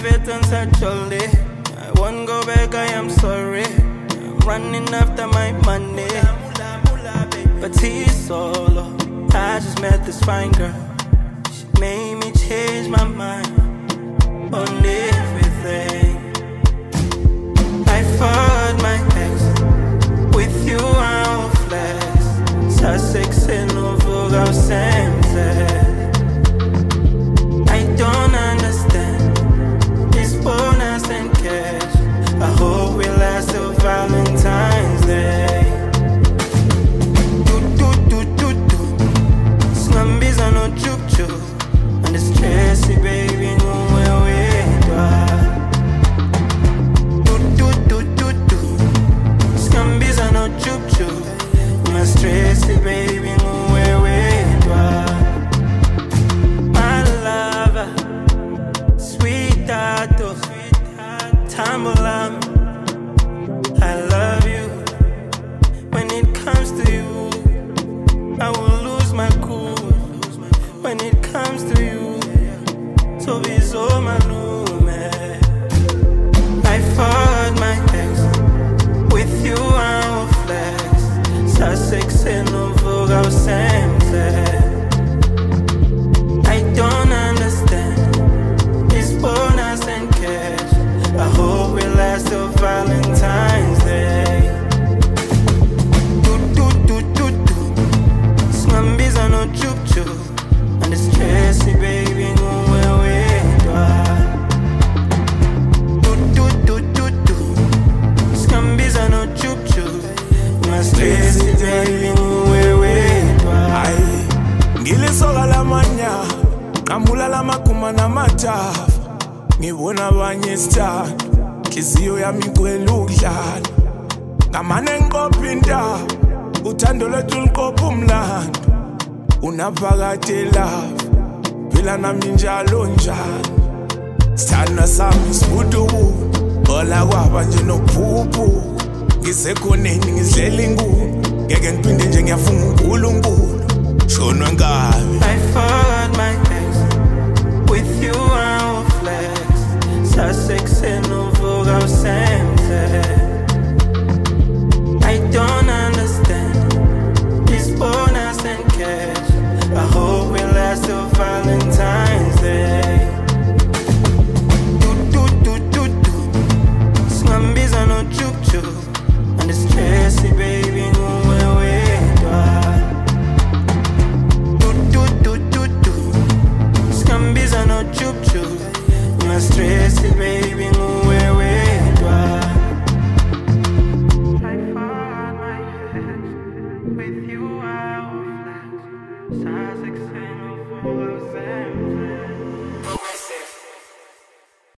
leave it on such a day. I won't go back, I am sorry. I'm running after my money, but he's solo. I just met this fine girl. She made me change my mind on everything. I fought my ex. With you I'll flex. Sussex and Norfolk, I'll send I don't understand this bonus and cash. I hope we last till Valentine's Day. Slumbies are no choo-choo. And it's Tracy, baby, no where we Slumbies are no choo-choo. My Tracy, baby, no where we my lover, sweetheart, Tambulam, I love you. When it comes to you, I will lose my cool. When it comes to you, so be so my lume. I fought my ex. With you I'll flex. Sussex and Norfolk, I'll send I don't understand this bonus and cash. I hope it lasts till Valentine's Day. Slumbies are no choo-choo. And it's Tracy, baby, no where we Slumbies are no choo-choo. My Tracy, baby, no where we Ngilisoka la manya, ngambula la makuma na matafa. Ngibona abanye star, hliziyo yami igcwele ukudlala. Ngamane ngiqopha indaba, uthando lwethu luqopha umlando. Unaphakade love, phila nami njalo njalo. Sithanda sami sibuduku, ola kwaba nje nokuphuphu. Ngisekhoneni ngizidlela inkulu, ngeke ngiphinde nje ngiyafunga uNkulunkulu. I fought my ex. With you I'll flex. Sussex and Norfolk, I'll send I don't understand this bonus and cash. I hope we last till Valentine's Day. Slumbies are no choo-choo. And it's Tracy, baby, no where we Slumbies are no choo-choo. My Tracy, baby, no where we I fought my ex. With you I'll flex. Sussex